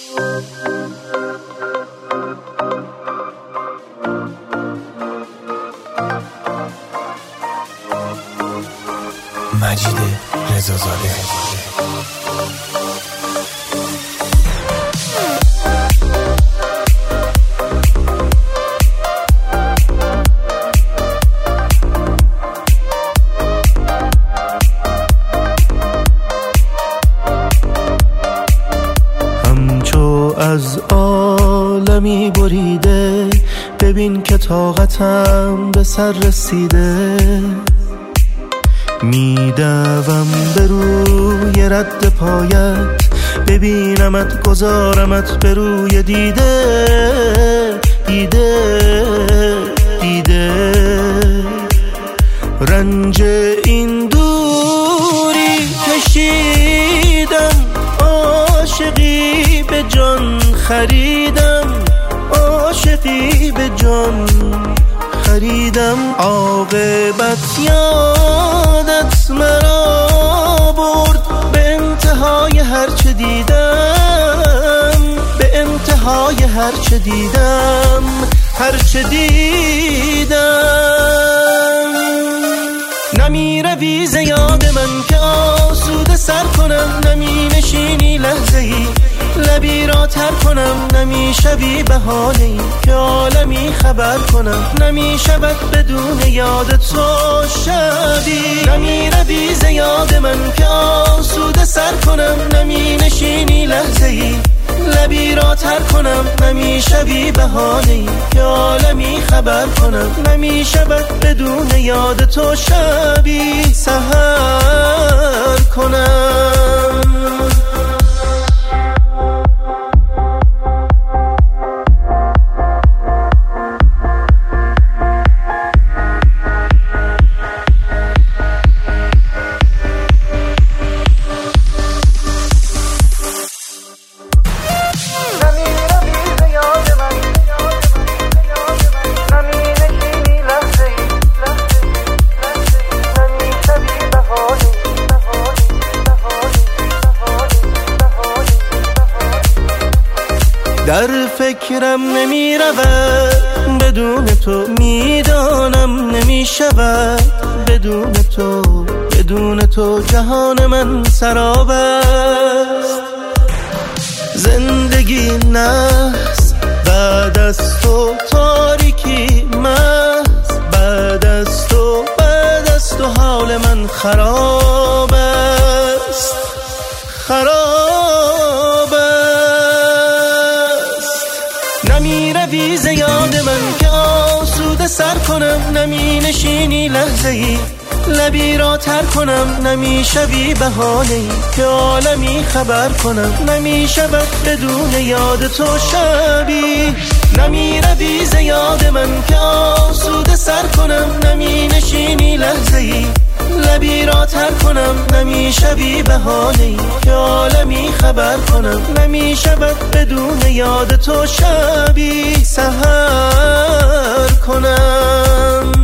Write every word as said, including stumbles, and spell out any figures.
مجید رضازاده. همچو از عالمی بریده، ببین که طاقتم به سر رسیده. میدوم به روی رد پایت، ببینمت گذارمت به روی دیده دیده دیده. رنج این دوری کشیدم، عاشقی به جان خریدم، عاشقی به جان خریدم. عاقبت یادت مرا برد، به انتهای هرچه دیدم، به انتهای هرچه دیدم، هرچه دیدم. نمی روی ز یاد من که آسوده سر کنم، نمی نشینی لحظه ای لبی را تر کنم، نمی شوی بهانه ای که عالمی خبر کنم. نمی شود بدون یاد تو شبی، نمی روی ز یاد من که آسوده سر کنم، نمی نشینی لحظه ای لبی را تر کنم، نمی شوی بهانه ای که عالمی خبر کنم. نمی شود بدون یاد تو شبی سحر کنم. در فکرم نمی رود بدون تو، میدانم نمی شود بدون تو. بدون تو جهان من سراب است، زندگی نحس بعد از تو، تاریکی محض بعد از تو، بعد از تو حال من خراب است، خراب است. نمی روی ز یاد من که آسوده سر کنم، نمی نشینی لحظه ای لبی را تر کنم، نمی شوی بهانه ای که عالمی خبر کنم. نمی شود بدون یاد تو شبی، نمی روی ز یاد من که آسوده سر کنم، نمی نشینی لحظه ای لبی را تر کنم، نمی شوی بهانه ای که عالمی خبر کنم. نمی شود بدون یاد تو شبی سحر کنم.